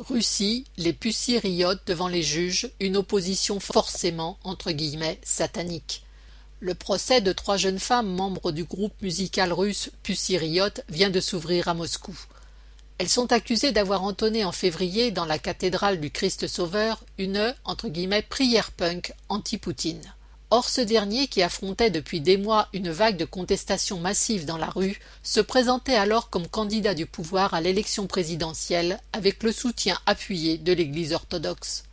Russie, les Pussy riotent devant les juges, une opposition forcément « satanique ». Le procès de 3 jeunes femmes membres du groupe musical russe Pussy Riot vient de s'ouvrir à Moscou. Elles sont accusées d'avoir entonné en février dans la cathédrale du Christ Sauveur une « prière punk anti-Poutine ». Or ce dernier, qui affrontait depuis des mois une vague de contestation massive dans la rue, se présentait alors comme candidat du pouvoir à l'élection présidentielle avec le soutien appuyé de l'Église orthodoxe.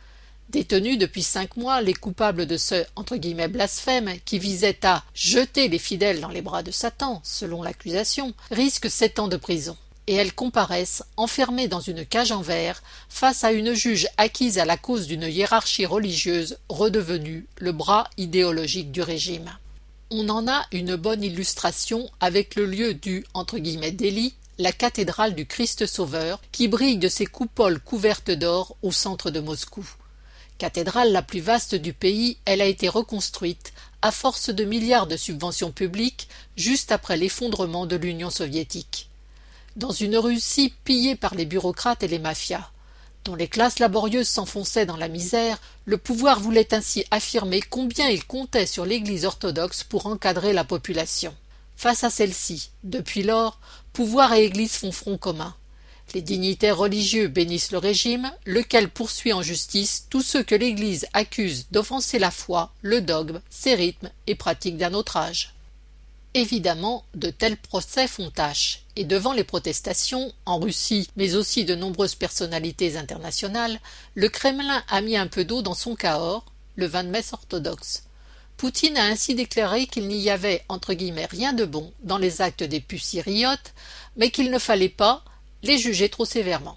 Détenus depuis 5 mois, les coupables de ce « blasphème » qui visait à « jeter les fidèles dans les bras de Satan », selon l'accusation, risquent 7 ans de prison. Et elles comparaissent, enfermées dans une cage en verre, face à une juge acquise à la cause d'une hiérarchie religieuse redevenue le bras idéologique du régime. On en a une bonne illustration avec le lieu du « délit », la cathédrale du Christ Sauveur, qui brille de ses coupoles couvertes d'or au centre de Moscou. Cathédrale la plus vaste du pays, elle a été reconstruite, à force de milliards de subventions publiques, juste après l'effondrement de l'Union soviétique. Dans une Russie pillée par les bureaucrates et les mafias, dont les classes laborieuses s'enfonçaient dans la misère, le pouvoir voulait ainsi affirmer combien il comptait sur l'Église orthodoxe pour encadrer la population. Face à celle-ci, depuis lors, pouvoir et Église font front commun. Les dignitaires religieux bénissent le régime, lequel poursuit en justice tous ceux que l'Église accuse d'offenser la foi, le dogme, ses rythmes et pratiques d'un autre âge. Évidemment, de tels procès font tâche, et devant les protestations, en Russie, mais aussi de nombreuses personnalités internationales, le Kremlin a mis un peu d'eau dans son cahors, le vin de messe orthodoxe. Poutine a ainsi déclaré qu'il n'y avait « rien de bon » dans les actes des Pussy Riot, mais qu'il ne fallait pas les juger trop sévèrement.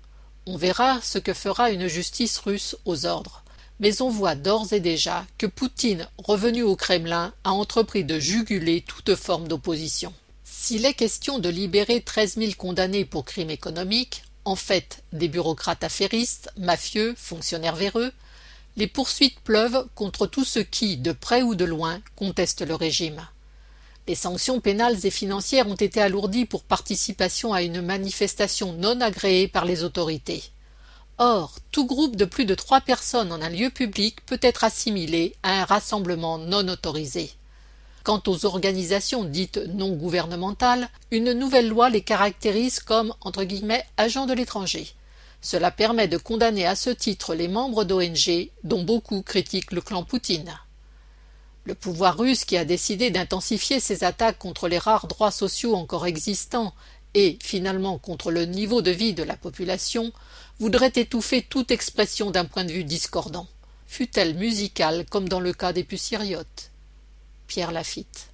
On verra ce que fera une justice russe aux ordres. Mais on voit d'ores et déjà que Poutine, revenu au Kremlin, a entrepris de juguler toute forme d'opposition. S'il est question de libérer 13 000 condamnés pour crimes économiques, en fait des bureaucrates affairistes, mafieux, fonctionnaires véreux, les poursuites pleuvent contre tous ceux qui, de près ou de loin, contestent le régime. Les sanctions pénales et financières ont été alourdies pour participation à une manifestation non agréée par les autorités. Or, tout groupe de plus de 3 personnes en un lieu public peut être assimilé à un rassemblement non autorisé. Quant aux organisations dites non gouvernementales, une nouvelle loi les caractérise comme « agents de l'étranger ». Cela permet de condamner à ce titre les membres d'ONG, dont beaucoup critiquent le clan Poutine. Le pouvoir russe, qui a décidé d'intensifier ses attaques contre les rares droits sociaux encore existants et, finalement, contre le niveau de vie de la population, voudrait étouffer toute expression d'un point de vue discordant, fût-elle musicale comme dans le cas des Pussy Riot. Pierre Lafitte.